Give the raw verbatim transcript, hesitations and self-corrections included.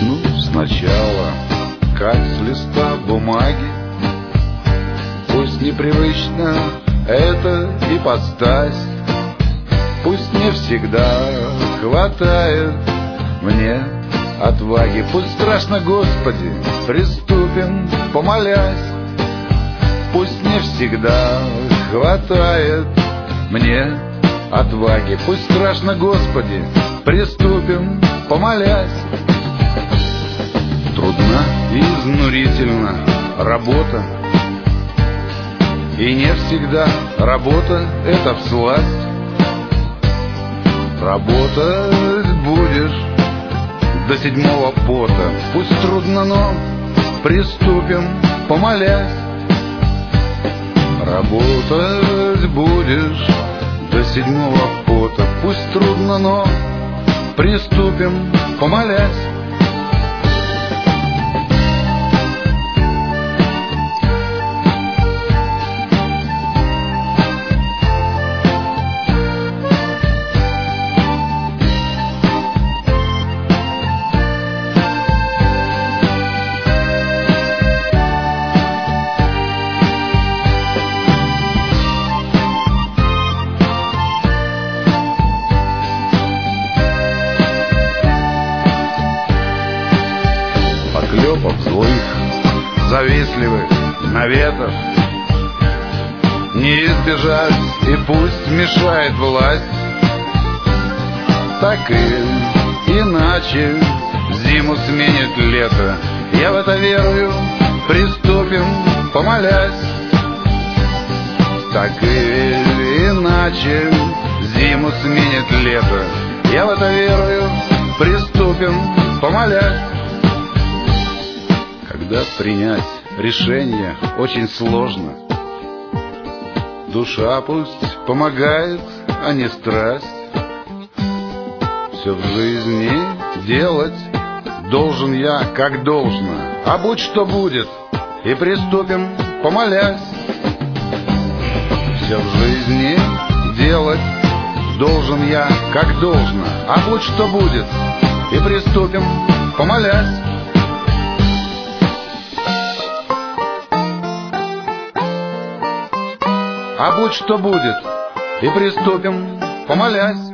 Начну сначала, как с листа бумаги. Пусть непривычно это ипостась, пусть не всегда хватает мне отваги. Пусть страшно, Господи, приступим, помолясь. Пусть не всегда хватает мне отваги. Пусть страшно, Господи, приступим, помолясь. Трудна и изнурительна работа, и не всегда работа — это всласть. Работать будешь до седьмого пота. Пусть трудно, но приступим, помолясь. Работать будешь до седьмого пота. Пусть трудно, но приступим, помолясь. Поклепов злых, завистливых наветов не избежать, и пусть мешает власть. Так и иначе зиму сменит лето. Я в это верую, приступим, помолясь. Так и иначе зиму сменит лето. Я в это верую, приступим, помолясь. Когда принять решение очень сложно, душа пусть помогает, а не страсть. Все в жизни делать должен я, как должно, а будь что будет, и приступим, помолясь. Все в жизни делать должен я, как должно, а будь что будет, и приступим, помолясь. А будь что будет, и приступим, помолясь.